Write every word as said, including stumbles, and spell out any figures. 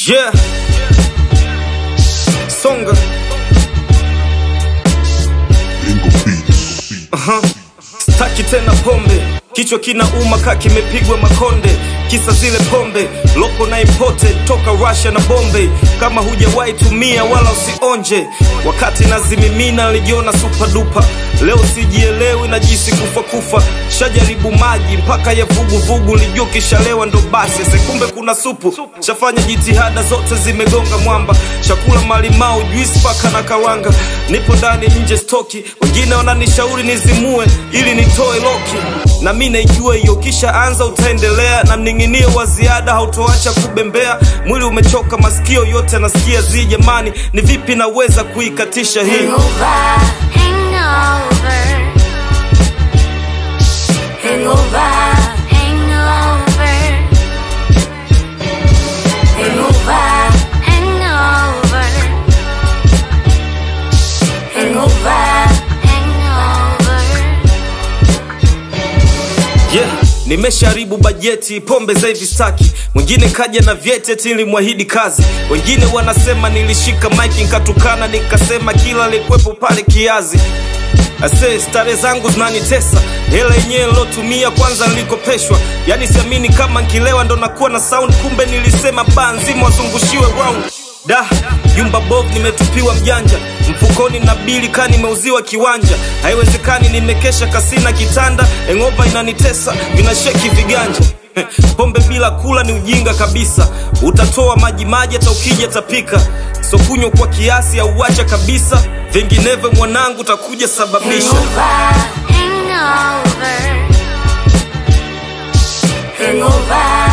Yeah. Songa. Aha. Staki tena pombe, kichwa kinauma kama kimepigwa makonde. Kisa zile pombe, loko na imported toka Russia na Bombay. Kama hujawahi tumia wala usionje. Wakati nazimimina nilijiona super duper. Leo sijielewi najisi kufa kufa. Shajaribu maji mpaka ya vugu vugu, nilijua kishalewa ndo basi. Sekumbe kuna supu. Shafanya jitihada zote zimegonga mwamba. Chakula malimau, juice paka na karanga. Nipo ndani nje stoki. Wengine wananishauri nizimue ili nitoe loki. Na mimi naijua hiyo, kisha anza utaendelea. Na mninginio wa ziada hautoacha kubembea. Mwili umechoka, masikio yote nasikia zi. Jamani, ni vipi naweza kuikatisha hii? Hangover, hangover, hangover, hangover, hangover, hangover, hangover, hangover. Yeah, nimesharibu bajeti, pombe za hivi staki. Mwingine kaja na vyeti nilimwahidi kazi. Wengine wanasema nilishika mic nikatukana, nikasema kila likwepo pale kiazi. Ase stare zangu zinanitesa, hela yenyewe nilotumia kwanza nilikopeshwa. Yani siamini kama nkilewa ndo nakuwa na sound, kumbe nilisema baa nzima wazungushiwe round. Da, yumba bob nimetupiwa mjanja. Mfukoni na bili ka nimeuziwa kiwanja. Haiwezekani nimekesha kasina kitanda. Engova inanitesa, vinasheki viganja. Pombe bila kula ni ujinga kabisa. Utatoa maji maji hata ukija tapika. So kunywa kwa kiasi au uacha kabisa. Vinginevyo mwanangu utakuja sababisha. Hangover, hangover, hangover.